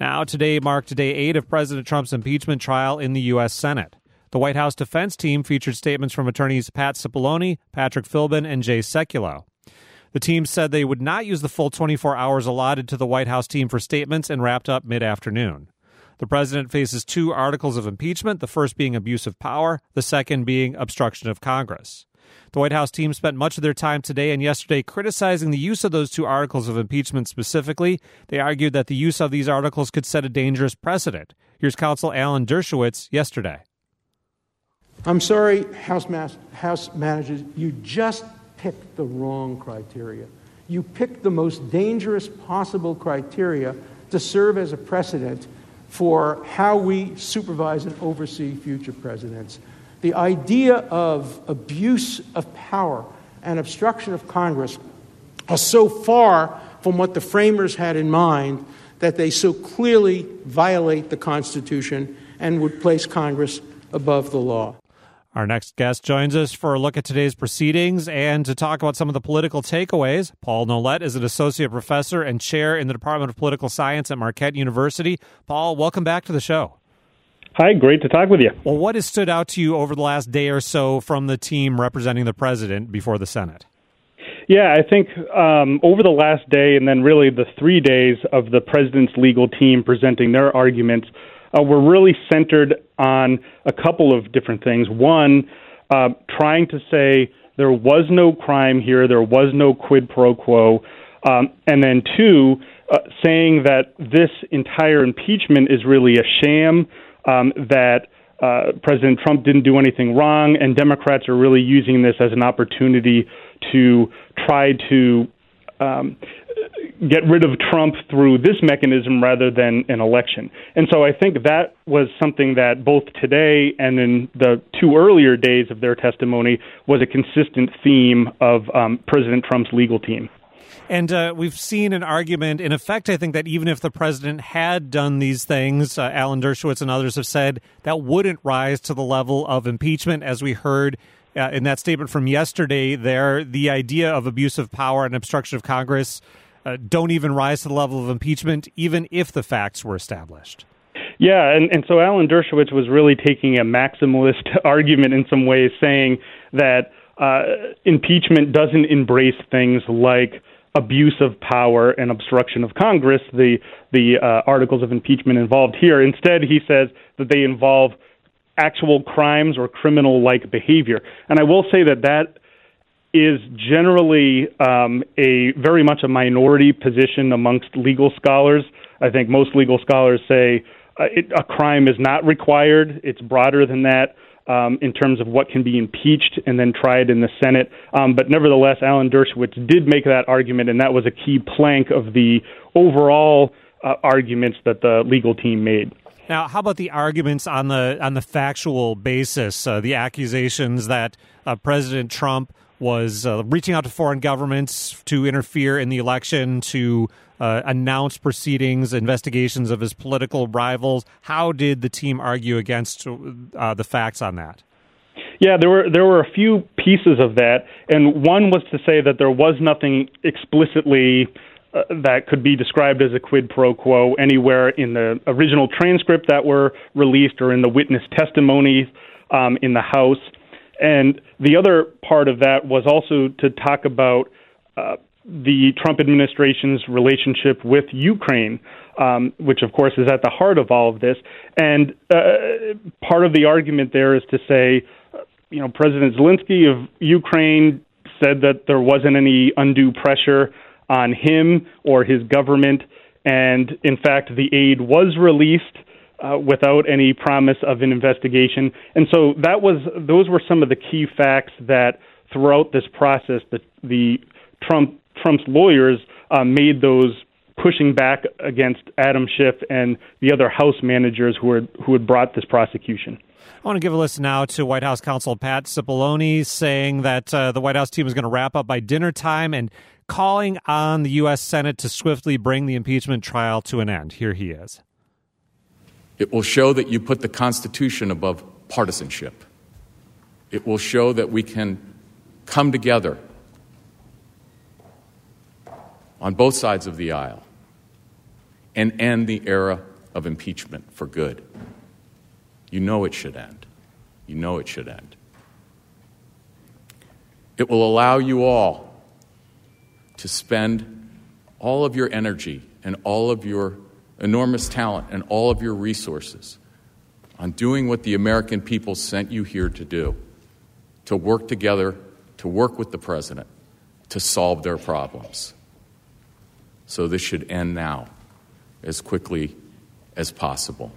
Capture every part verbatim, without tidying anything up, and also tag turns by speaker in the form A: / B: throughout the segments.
A: Now, today marked day eight of President Trump's impeachment trial in the U S. Senate. The White House defense team featured statements from attorneys Pat Cipollone, Patrick Philbin, and Jay Sekulow. The team said they would not use the full twenty-four hours allotted to the White House team for statements and wrapped up mid-afternoon. The president faces two articles of impeachment, the first being abuse of power, the second being obstruction of Congress. The White House team spent much of their time today and yesterday criticizing the use of those two articles of impeachment specifically. They argued that the use of these articles could set a dangerous precedent. Here's counsel Alan Dershowitz yesterday.
B: I'm sorry, House, Mas- House managers, you just picked the wrong criteria. You picked the most dangerous possible criteria to serve as a precedent for how we supervise and oversee future presidents. The idea of abuse of power and obstruction of Congress are so far from what the framers had in mind that they so clearly violate the Constitution and would place Congress above the law.
A: Our next guest joins us for a look at today's proceedings and to talk about some of the political takeaways. Paul Nolet is an associate professor and chair in the Department of Political Science at Marquette University. Paul, welcome back to the show.
C: Hi, great to talk with you.
A: Well, what has stood out to you over the last day or so from the team representing the president before the Senate?
C: Yeah, I think um, over the last day and then really the three days of the president's legal team presenting their arguments, uh, were really centered on a couple of different things. One, uh, trying to say there was no crime here, there was no quid pro quo, um, and then two, uh, saying that this entire impeachment is really a sham, um, that uh, President Trump didn't do anything wrong, and Democrats are really using this as an opportunity to try to um, get rid of Trump through this mechanism rather than an election. And so I think that was something that both today and in the two earlier days of their testimony was a consistent theme of um, President Trump's legal team.
A: And uh, we've seen an argument, in effect, I think, that even if the president had done these things, uh, Alan Dershowitz and others have said, that wouldn't rise to the level of impeachment, as we heard uh, in that statement from yesterday there. The idea of abuse of power and obstruction of Congress uh, don't even rise to the level of impeachment, even if the facts were established.
C: Yeah, and, and so Alan Dershowitz was really taking a maximalist argument in some ways, saying that uh, impeachment doesn't embrace things like abuse of power and obstruction of Congress, the the uh, articles of impeachment involved here. Instead, he says that they involve actual crimes or criminal-like behavior. And I will say that that is generally um, a very much a minority position amongst legal scholars. I think most legal scholars say uh, it, a crime is not required. It's broader than that. Um, in terms of what can be impeached and then tried in the Senate. Um, but nevertheless, Alan Dershowitz did make that argument, and that was a key plank of the overall uh, arguments that the legal team made.
A: Now, how about the arguments on the on the factual basis, uh, the accusations that uh, President Trump was uh, reaching out to foreign governments to interfere in the election, to uh, announce proceedings, investigations of his political rivals? How did the team argue against uh, the facts on that?
C: Yeah, there were there were a few pieces of that, and one was to say that there was nothing explicitly uh, that could be described as a quid pro quo anywhere in the original transcript that were released or in the witness testimonies um, in the House. And the other part of that was also to talk about uh, the Trump administration's relationship with Ukraine, um, which, of course, is at the heart of all of this. And uh, part of the argument there is to say, you know, President Zelensky of Ukraine said that there wasn't any undue pressure on him or his government. And, in fact, the aid was released Uh, without any promise of an investigation. And so that was those were some of the key facts that throughout this process the, the Trump Trump's lawyers uh, made those pushing back against Adam Schiff and the other House managers who had, who had brought this prosecution.
A: I want to give a listen now to White House counsel Pat Cipollone saying that uh, the White House team is going to wrap up by dinner time and calling on the U S. Senate to swiftly bring the impeachment trial to an end. Here he is.
D: It will show that you put the Constitution above partisanship. It will show that we can come together on both sides of the aisle and end the era of impeachment for good. You know it should end. You know it should end. It will allow you all to spend all of your energy and all of your enormous talent and all of your resources on doing what the American people sent you here to do, to work together, to work with the president, to solve their problems. So this should end now, as quickly as possible.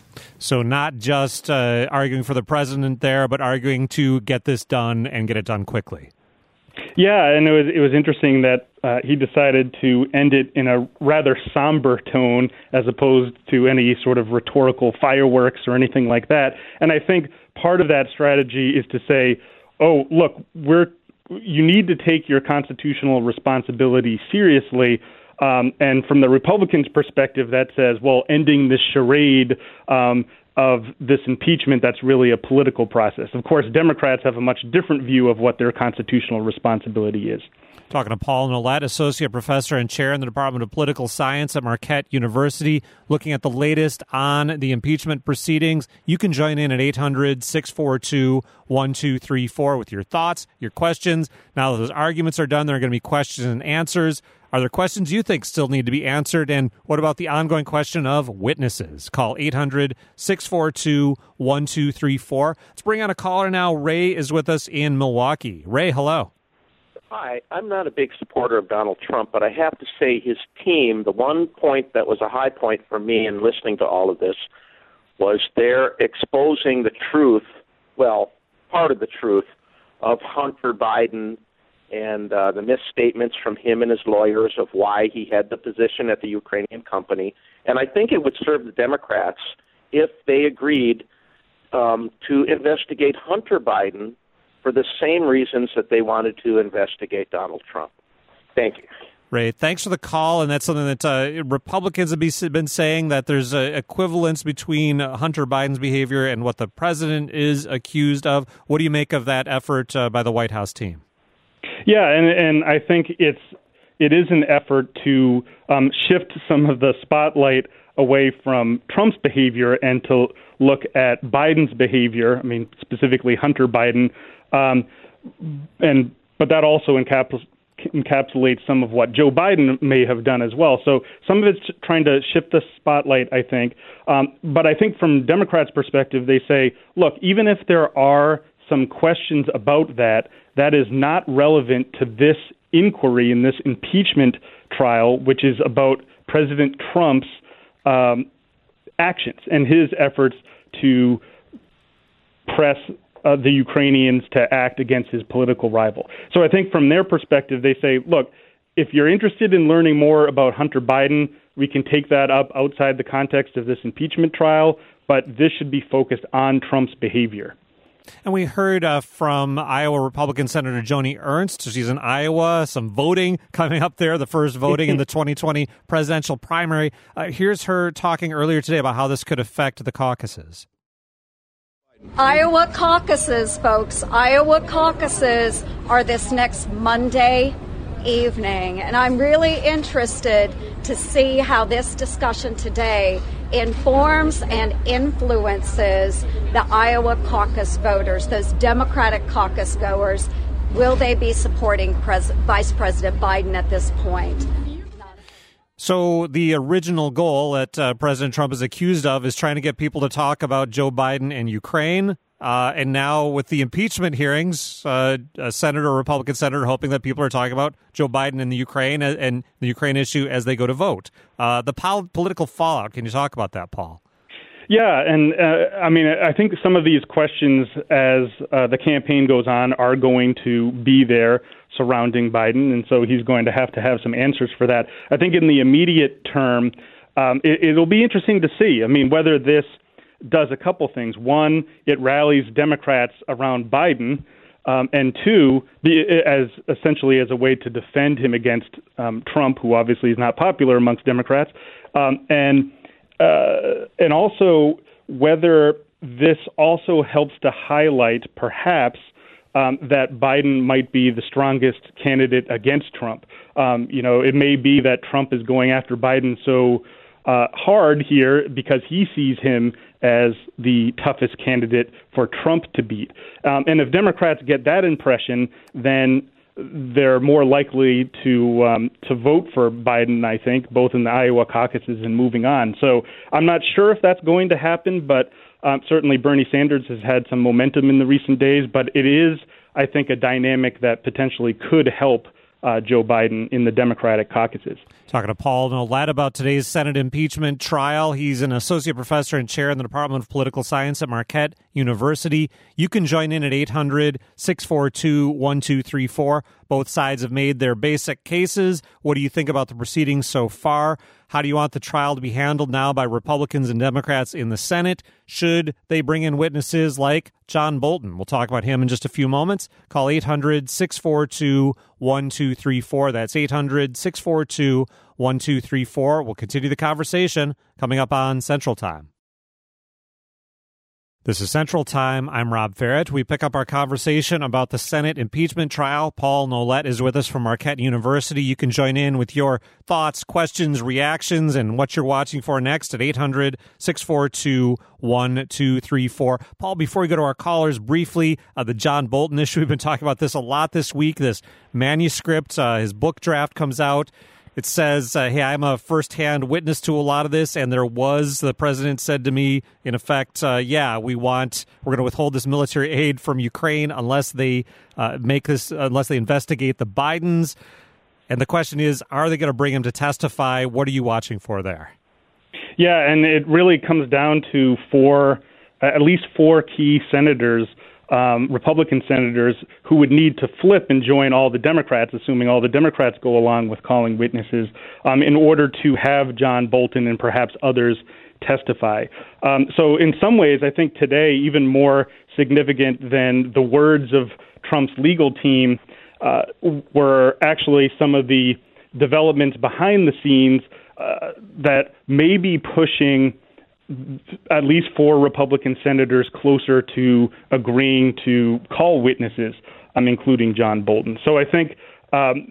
A: So not just uh, arguing for the president there, but arguing to get this done and get it done quickly.
C: Yeah, and it was it was interesting that uh, he decided to end it in a rather somber tone as opposed to any sort of rhetorical fireworks or anything like that. And I think part of that strategy is to say, oh, look, we're you need to take your constitutional responsibility seriously. Um, and from the Republicans' perspective, that says, well, ending this charade um, of this impeachment, that's really a political process. Of course, Democrats have a much different view of what their constitutional responsibility is.
A: Talking to Paul Nolet, Associate Professor and Chair in the Department of Political Science at Marquette University, looking at the latest on the impeachment proceedings. You can join in at eight hundred, six four two, one two three four with your thoughts, your questions. Now that those arguments are done, there are going to be questions and answers. Are there questions you think still need to be answered? And what about the ongoing question of witnesses? Call eight hundred, six four two, one two three four. Let's bring on a caller now. Ray is with us in Milwaukee. Ray, hello.
E: Hi. I'm not a big supporter of Donald Trump, but I have to say his team, the one point that was a high point for me in listening to all of this was their exposing the truth, well, part of the truth, of Hunter Biden and uh, the misstatements from him and his lawyers of why he had the position at the Ukrainian company. And I think it would serve the Democrats if they agreed um, to investigate Hunter Biden for the same reasons that they wanted to investigate Donald Trump. Thank you.
A: Ray, thanks for the call. And that's something that uh, Republicans have been saying, that there's an equivalence between Hunter Biden's behavior and what the president is accused of. What do you make of that effort uh, by the White House team?
C: Yeah, and and I think it's it is an effort to um, shift some of the spotlight away from Trump's behavior and to look at Biden's behavior. I mean, specifically Hunter Biden, um, and but that also encaps- encapsulates some of what Joe Biden may have done as well. So some of it's trying to shift the spotlight, I think. Um, but I think from Democrats' perspective, they say, look, even if there are some questions about that, that is not relevant to this inquiry in this impeachment trial, which is about President Trump's um, actions and his efforts to press uh, the Ukrainians to act against his political rival. So I think from their perspective, they say, look, if you're interested in learning more about Hunter Biden, we can take that up outside the context of this impeachment trial, but this should be focused on Trump's behavior.
A: And we heard uh, from Iowa Republican Senator Joni Ernst. She's in Iowa, some voting coming up there, the first voting in the twenty twenty presidential primary. Uh, here's her talking earlier today about how this could affect the caucuses.
F: Iowa caucuses, folks. Iowa caucuses are this next Monday evening. And I'm really interested to see how this discussion today informs and influences the Iowa caucus voters, those Democratic caucus goers. Will they be supporting Pres- Vice President Biden at this point?
A: So the original goal that uh, President Trump is accused of is trying to get people to talk about Joe Biden and Ukraine. Uh, and now with the impeachment hearings, uh, a senator, a Republican senator, hoping that people are talking about Joe Biden and the Ukraine and the Ukraine issue as they go to vote. Uh, the pol- political fallout. Can you talk about that, Paul?
C: Yeah, and uh, I mean, I think some of these questions as uh, the campaign goes on are going to be there surrounding Biden, and so he's going to have to have some answers for that. I think in the immediate term, um, it, it'll be interesting to see. I mean, whether this does a couple things. One, it rallies Democrats around Biden, um, and two, the, as essentially as a way to defend him against um, Trump, who obviously is not popular amongst Democrats, um, and uh, and also whether this also helps to highlight perhaps um, that Biden might be the strongest candidate against Trump. Um, you know, it may be that Trump is going after Biden so uh, hard here because he sees him as the toughest candidate for Trump to beat. Um, and if Democrats get that impression, then they're more likely to um, to vote for Biden, I think, both in the Iowa caucuses and moving on. So I'm not sure if that's going to happen, but um, certainly Bernie Sanders has had some momentum in the recent days. But it is, I think, a dynamic that potentially could help uh, Joe Biden in the Democratic caucuses.
A: Talking to Paul Nolet about today's Senate impeachment trial. He's an associate professor and chair in the Department of Political Science at Marquette University. You can join in at eight hundred, six four two, one two three four. Both sides have made their basic cases. What do you think about the proceedings so far? How do you want the trial to be handled now by Republicans and Democrats in the Senate? Should they bring in witnesses like John Bolton? We'll talk about him in just a few moments. Call eight hundred, six four two, one two three four. That's eight hundred, six four two, one two three four. We'll continue the conversation coming up on Central Time. This is Central Time. I'm Rob Ferret. We pick up our conversation about the Senate impeachment trial. Paul Nolet is with us from Marquette University. You can join in with your thoughts, questions, reactions, and what you're watching for next at eight hundred, six four two, one two three four. Paul, before we go to our callers, briefly, uh, the John Bolton issue. We've been talking about this a lot this week. This manuscript, uh, his book draft comes out. It says, uh, hey, I'm a firsthand witness to a lot of this, and there was, the president said to me, in effect, uh, yeah, we want, we're going to withhold this military aid from Ukraine unless they uh, make this, unless they investigate the Bidens. And the question is, are they going to bring him to testify? What are you watching for there?
C: Yeah, and it really comes down to four, uh, at least four key senators, Um, Republican senators who would need to flip and join all the Democrats, assuming all the Democrats go along with calling witnesses, um, in order to have John Bolton and perhaps others testify. Um, so in some ways, I think today, even more significant than the words of Trump's legal team, uh, were actually some of the developments behind the scenes uh, that may be pushing at least four Republican senators closer to agreeing to call witnesses, um, including John Bolton. So I think, um,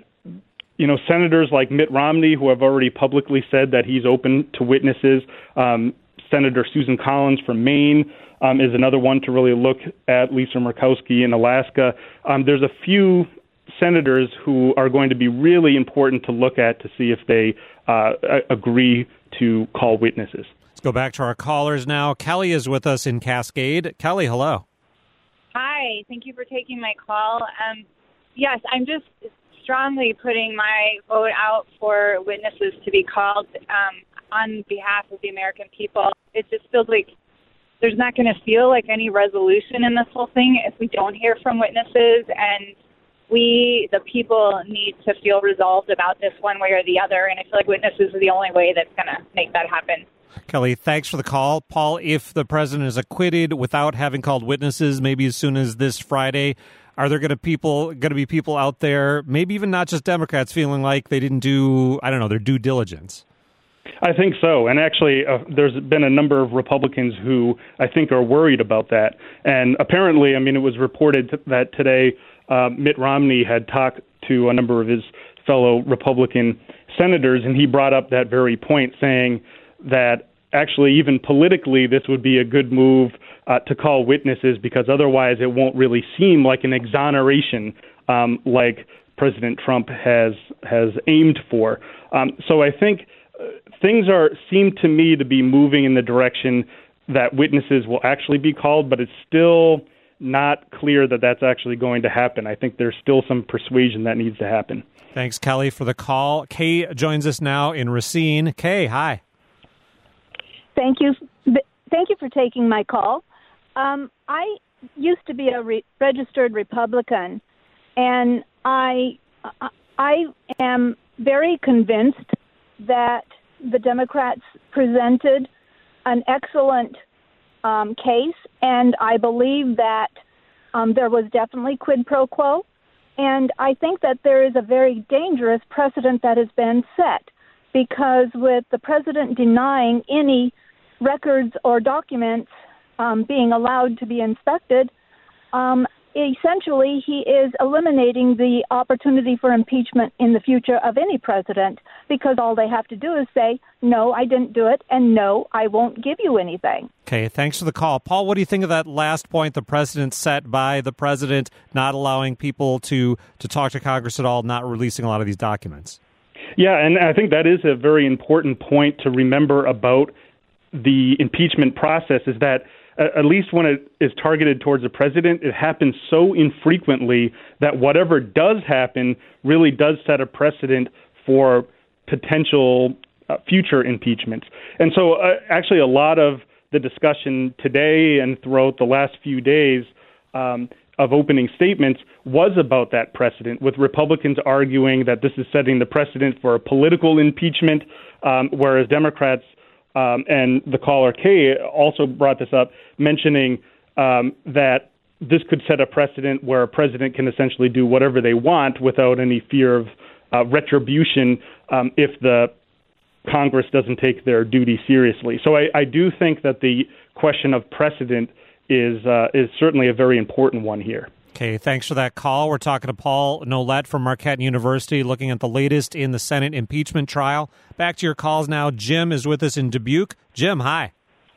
C: you know, senators like Mitt Romney, who have already publicly said that he's open to witnesses, um, Senator Susan Collins from Maine um, is another one to really look at, Lisa Murkowski in Alaska. Um, there's a few senators who are going to be really important to look at to see if they uh, agree to call witnesses.
A: Let's go back to our callers now. Kelly is with us in Cascade. Kelly, hello.
G: Hi. Thank you for taking my call. Um, yes, I'm just strongly putting my vote out for witnesses to be called um, on behalf of the American people. It just feels like there's not going to feel like any resolution in this whole thing if we don't hear from witnesses, and we, the people, need to feel resolved about this one way or the other, and I feel like witnesses are the only way that's going to make that happen.
A: Kelly, thanks for the call. Paul, if the president is acquitted without having called witnesses, maybe as soon as this Friday, are there going to people going to be people out there, maybe even not just Democrats, feeling like they didn't do, I don't know, their due diligence?
C: I think so. And actually, uh, there's been a number of Republicans who I think are worried about that. And apparently, I mean, it was reported t- that today uh, Mitt Romney had talked to a number of his fellow Republican senators, and he brought up that very point, saying that actually, even politically, this would be a good move uh, to call witnesses, because otherwise it won't really seem like an exoneration um, like President Trump has has aimed for. Um, so I think uh, things are seem to me to be moving in the direction that witnesses will actually be called, but it's still not clear that that's actually going to happen. I think there's still some persuasion that needs to happen.
A: Thanks, Kelly, for the call. Kay joins us now in Racine. Kay, hi.
H: Thank you. Thank you for taking my call. Um, I used to be a re- registered Republican, and I I am very convinced that the Democrats presented an excellent um, case, and I believe that um, there was definitely quid pro quo, and I think that there is a very dangerous precedent that has been set, because with the president denying any records or documents um, being allowed to be inspected, um, essentially, he is eliminating the opportunity for impeachment in the future of any president, because all they have to do is say, no, I didn't do it, and no, I won't give you anything.
A: Okay, thanks for the call. Paul, what do you think of that last point the president set by the president not allowing people to, to talk to Congress at all, not releasing a lot of these documents?
C: Yeah, and I think that is a very important point to remember about the impeachment process, is that at least when it is targeted towards the president, it happens so infrequently that whatever does happen really does set a precedent for potential uh, future impeachments. And so uh, actually a lot of the discussion today and throughout the last few days um, of opening statements was about that precedent, with Republicans arguing that this is setting the precedent for a political impeachment, um, whereas Democrats Um, and the caller Kay also brought this up, mentioning um, that this could set a precedent where a president can essentially do whatever they want without any fear of uh, retribution um, if the Congress doesn't take their duty seriously. So I, I do think that the question of precedent is uh, is certainly a very important one here.
A: Okay, thanks for that call. We're talking to Paul Nolet from Marquette University, looking at the latest in the Senate impeachment trial. Back to your calls now. Jim is with us in Dubuque. Jim, hi.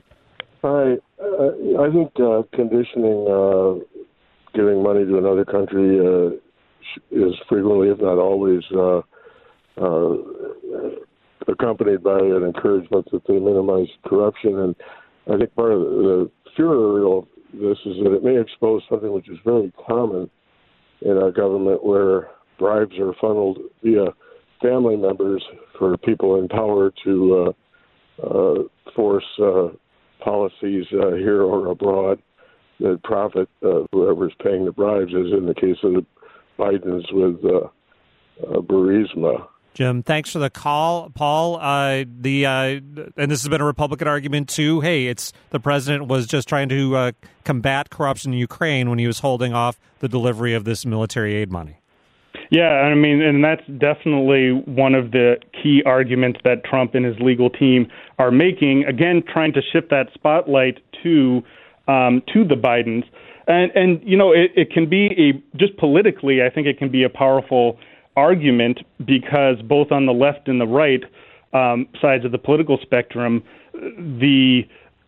I: Hi. Uh, I think uh, conditioning uh, giving money to another country uh, is frequently, if not always, uh, uh, accompanied by an encouragement that they minimize corruption. And I think part of the fear of this is that it may expose something which is very common in our government, where bribes are funneled via family members for people in power to uh, uh, force uh, policies uh, here or abroad that profit uh, whoever's paying the bribes, as in the case of the Bidens with uh, uh, Burisma.
A: Jim, thanks for the call. Paul, uh, the uh, and this has been a Republican argument too. Hey, it's the president was just trying to uh, combat corruption in Ukraine when he was holding off the delivery of this military aid money.
C: Yeah, I mean, and that's definitely one of the key arguments that Trump and his legal team are making. Again, trying to shift that spotlight to um, to the Bidens, and and you know, it, it can be a just politically, I think it can be a powerful argument, because both on the left and the right um, sides of the political spectrum, the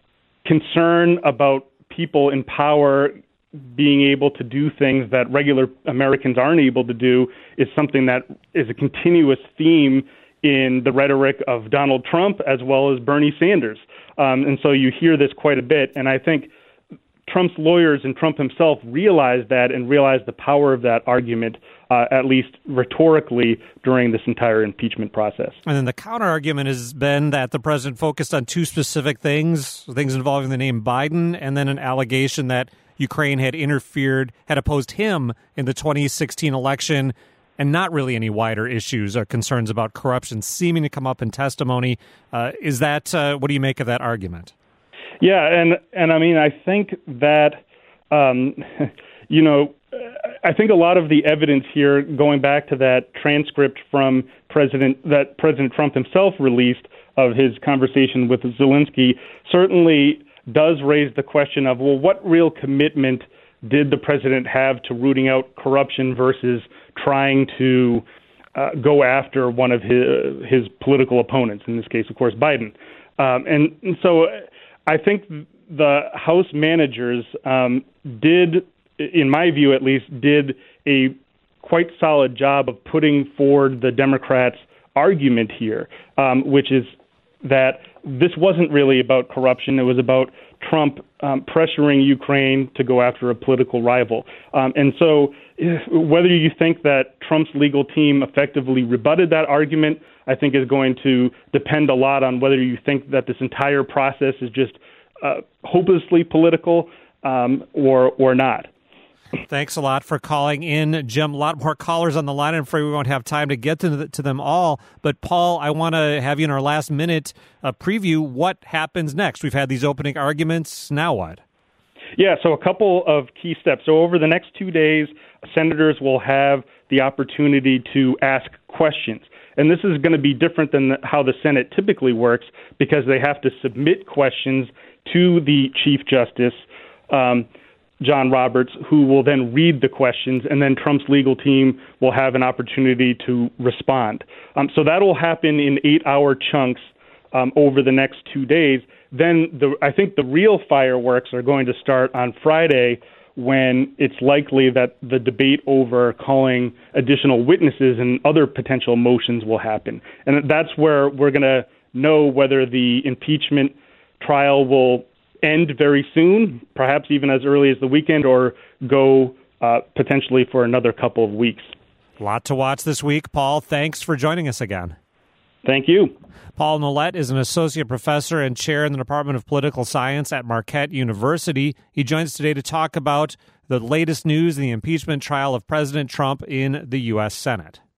C: concern about people in power being able to do things that regular Americans aren't able to do is something that is a continuous theme in the rhetoric of Donald Trump as well as Bernie Sanders. Um, and so you hear this quite a bit. And I think Trump's lawyers and Trump himself realized that and realized the power of that argument, uh, at least rhetorically, during this entire impeachment process.
A: And then the counter argument has been that the president focused on two specific things, things involving the name Biden, and then an allegation that Ukraine had interfered, had opposed him in the twenty sixteen election, and not really any wider issues or concerns about corruption seeming to come up in testimony. Uh, is that, uh, what do you make of that argument?
C: Yeah, and and I mean, I think that, um, you know, I think a lot of the evidence here, going back to that transcript from President that President Trump himself released of his conversation with Zelensky, certainly does raise the question of, well, what real commitment did the president have to rooting out corruption versus trying to uh, go after one of his, his political opponents, in this case, of course, Biden. Um, and, and so I think the House managers um, did, in my view at least, did a quite solid job of putting forward the Democrats' argument here, um, which is that this wasn't really about corruption. It was about Trump um, pressuring Ukraine to go after a political rival. Um, and so whether you think that Trump's legal team effectively rebutted that argument, I think is going to depend a lot on whether you think that this entire process is just uh, hopelessly political um, or or not.
A: Thanks a lot for calling in, Jim. A lot more callers on the line. I'm afraid we won't have time to get to, the, to them all. But, Paul, I want to have you in our last minute uh, preview what happens next. We've had these opening arguments. Now what?
C: Yeah, so a couple of key steps. So over the next two days, senators will have the opportunity to ask questions. And this is going to be different than the, how the Senate typically works, because they have to submit questions to the Chief Justice. Um John Roberts, who will then read the questions, and then Trump's legal team will have an opportunity to respond. Um, so that will happen in eight-hour chunks um, over the next two days. Then the, I think the real fireworks are going to start on Friday, when it's likely that the debate over calling additional witnesses and other potential motions will happen. And that's where we're going to know whether the impeachment trial will end very soon, perhaps even as early as the weekend, or go uh, potentially for another couple of weeks.
A: A lot to watch this week. Paul, thanks for joining us again.
C: Thank you.
A: Paul Nolet is an associate professor and chair in the Department of Political Science at Marquette University. He joins us today to talk about the latest news in the impeachment trial of President Trump in the U S Senate.